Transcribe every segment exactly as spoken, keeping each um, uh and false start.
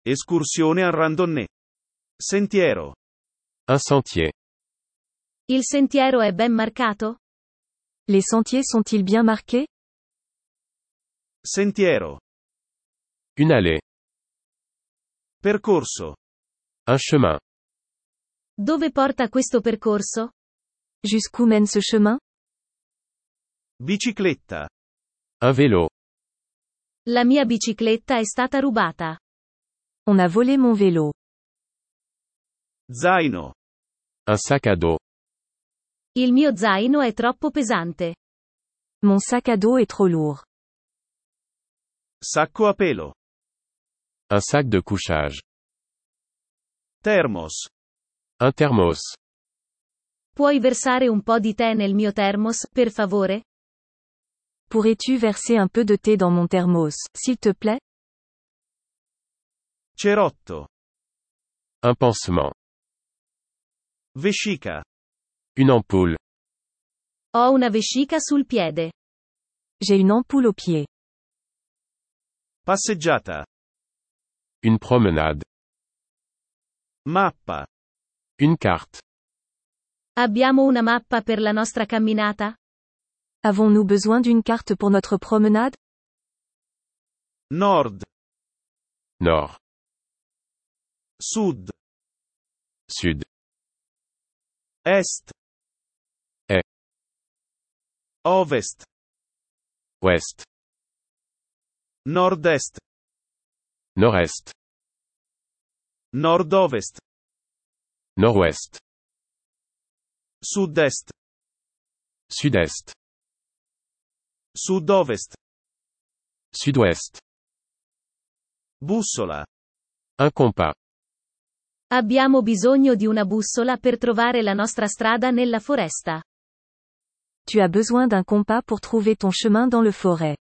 Escursione a randonnée. Sentiero. Un sentier. Il sentiero è ben marcato? Les sentiers sont-ils bien marqués? Sentiero. Une allée. Percorso. Un chemin. Dove porta questo percorso? Jusqu'où mène ce chemin? Bicicletta. Un vélo. La mia bicicletta è stata rubata. On a volé mon vélo. Zaino. Un sac à dos. Il mio zaino è troppo pesante. Mon sac à dos est trop lourd. Sacco a pelo. Un sac de couchage. Thermos. Un thermos. Puoi versare un po' di tè nel mio thermos, per favore? Pourrais-tu verser un peu de thé dans mon thermos, s'il te plaît? Cerotto. Un pansement. Vescica. Une ampoule. Ho una vescica sul piede. J'ai une ampoule au pied. Passeggiata. Une promenade. Mappa. Une carte. Abbiamo una mappa per la nostra camminata? Avons-nous besoin d'une carte pour notre promenade? Nord. Nord. Sud. Sud. Est. Est. Ovest. Ouest. Nord-est. Nord-est. Nord-ovest. Nord-ouest. Sud-est. Sud-est. Sud-ovest. Sud-ouest. Bussola. Un compas. Abbiamo bisogno di una bussola per trovare la nostra strada nella foresta. Tu as besoin d'un compas pour trouver ton chemin dans le forêt.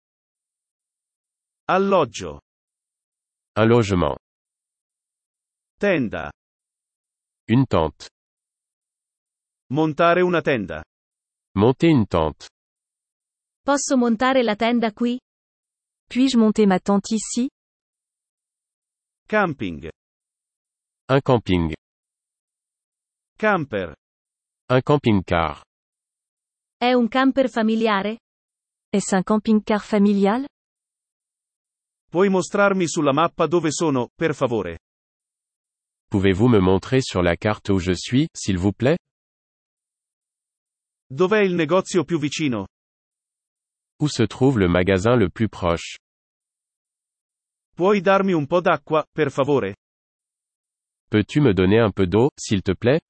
Alloggio. Un logement. Tenda. Une tente. Montare una tenda. Monter une tente. Posso montare la tenda qui? Puis-je monter ma tente ici? Camping. Un camping. Camper. Un camping-car. È un camper familiare? Est-ce un camping-car familial? Puoi mostrarmi sulla mappa dove sono, per favore? Pouvez-vous me montrer sur la carte où je suis, s'il vous plaît? Dov'è il negozio più vicino? Où se trouve le magasin le plus proche? Puoi darmi un po' d'acqua, per favore? Peux-tu me donner un peu d'eau, s'il te plaît?